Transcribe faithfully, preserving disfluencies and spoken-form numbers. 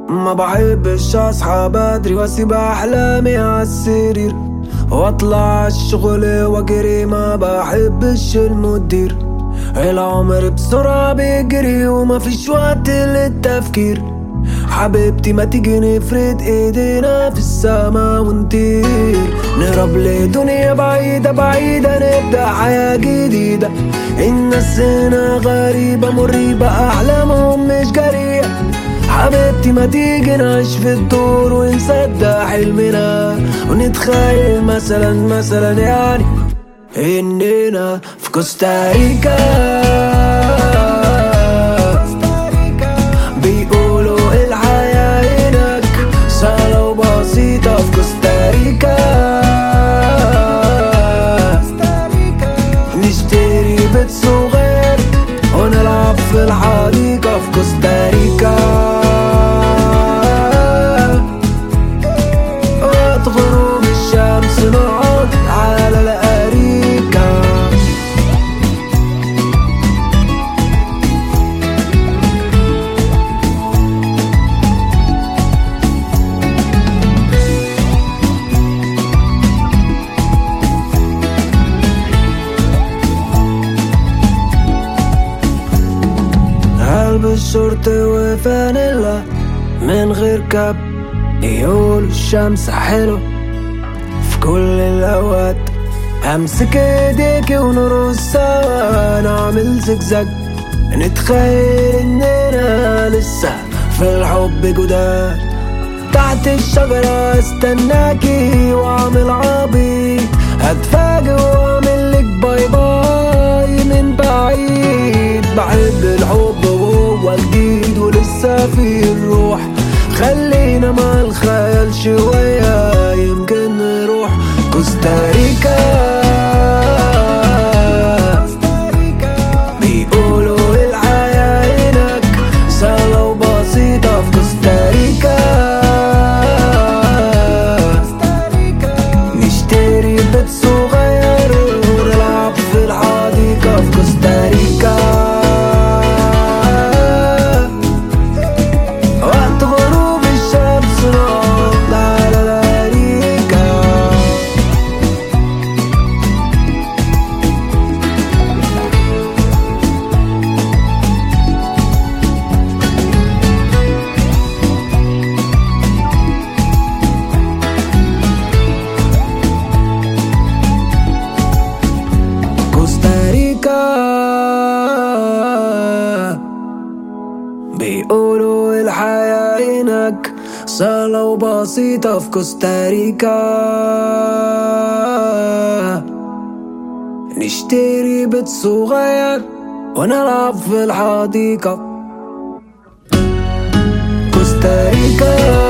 ما بحبش اصحى بدري واسيب احلامي عالسرير واطلع الشغل واجري، ما بحبش المدير. العمر بسرعة بيجري وما فيش وقت للتفكير. حبيبتي ما تيجي نفرد ايدينا في السما ونطير، نهرب لدنيا بعيدة بعيدة نبدأ حياة جديدة. الناس هنا غريبة مريبة أحلامهم مش جريئة. حبيبتي ما تيجي نعيش في الدور ونصدق حلمنا، ونتخيل مثلا مثلا يعني إننا في كوستاريكا. بيقولوا الحياة هناك سهلة وبسيطة في كوستاريكا. نشتري بيت صغير ونلعب في الحديقة في كوستاريكا. وقت غروب الشمس نقعد على الأريكة. البس شورت وفانيلا من غير كاب، يقولوا الشمس حلو في كل الأوقات. امسك ايديكي ونرقص سوا نعمل زجزاج، نتخيل اننا لسه في الحب جداد. تحت الشجرة استناكي واعمل عبيط، هتفاجئ واعملك باي باي من بعيد. بحب الحب وهو جديد ولسه فيه الروح، خلينا مع الخيال شوية يمكن نروح كوستاريكا. بيقولوا الحياة هناك سهلة وبسيطة في كوستاريكا. نشتري بيت صغير ونلعب في الحديقة في كوستاريكا. وقت غروب الشمس نقعد على الأريكة. كوستاريكا. بيقولوا الحياة هناك سهلة وبسيطة في كوستاريكا. نشتري بيت صغير ونلعب في الحديقة كوستاريكا.